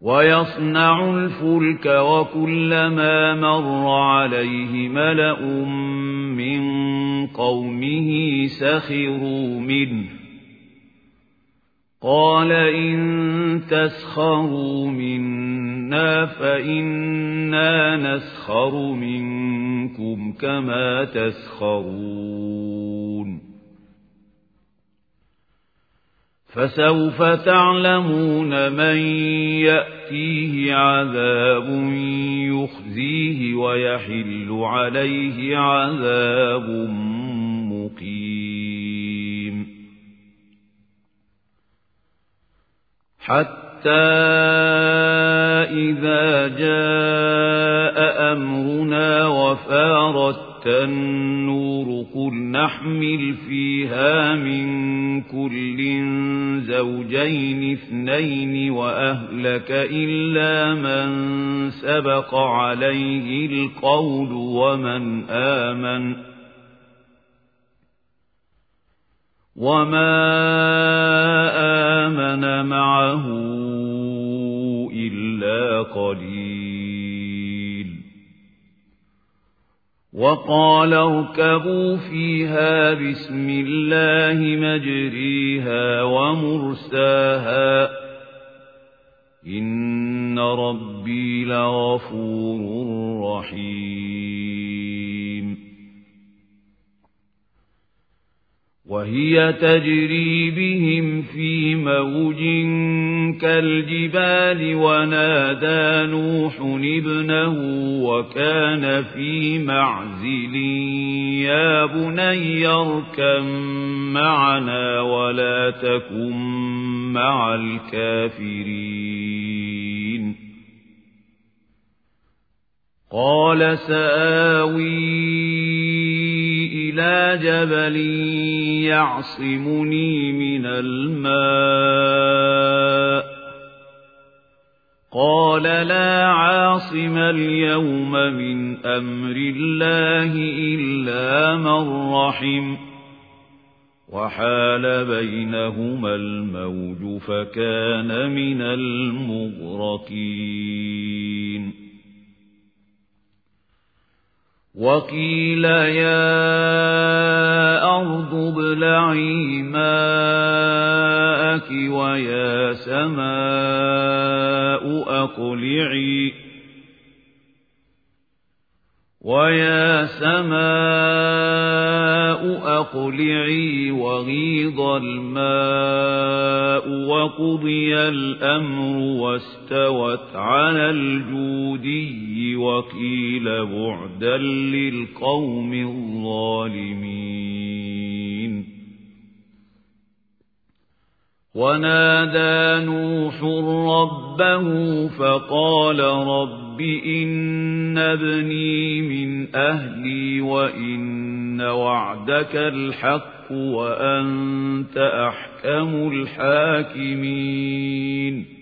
ويصنع الفلك وكلما مر عليه ملأ من قومه سخروا منه قال إن تسخروا منا فإنا نسخر منكم كما تسخرون فسوف تعلمون من يأتيه عذاب يخزيه ويحل عليه عذاب مقيم حتى إذا جاء أمرنا وفارت النور قل نحمل فيها من كل زوجين اثنين وأهلك إلا من سبق عليه القول وما آمن معه إلا قليل وقال اركبوا فيها بسم الله مجريها ومرساها إن ربي لغفور رحيم وهي تجري بهم في موج كالجبال ونادى نوح ابنه وكان في معزل يا بني اركب معنا ولا تكن مع الكافرين قال سآوي إلى جبل يعصمني من الماء قال لا عاصم اليوم من أمر الله إلا من رحم وحال بينهما الموج فكان من المغرقين وقيل يا أرض ابلعي ماءك ويا سماء أقلعي وغيض الماء وقضي الأمر واستوت على الجودي وقيل بعدا للقوم الظالمين ونادى نوح ربه فقال رب إن ابني من أهلي وإن وعدك الحق وأنت أحكم الحاكمين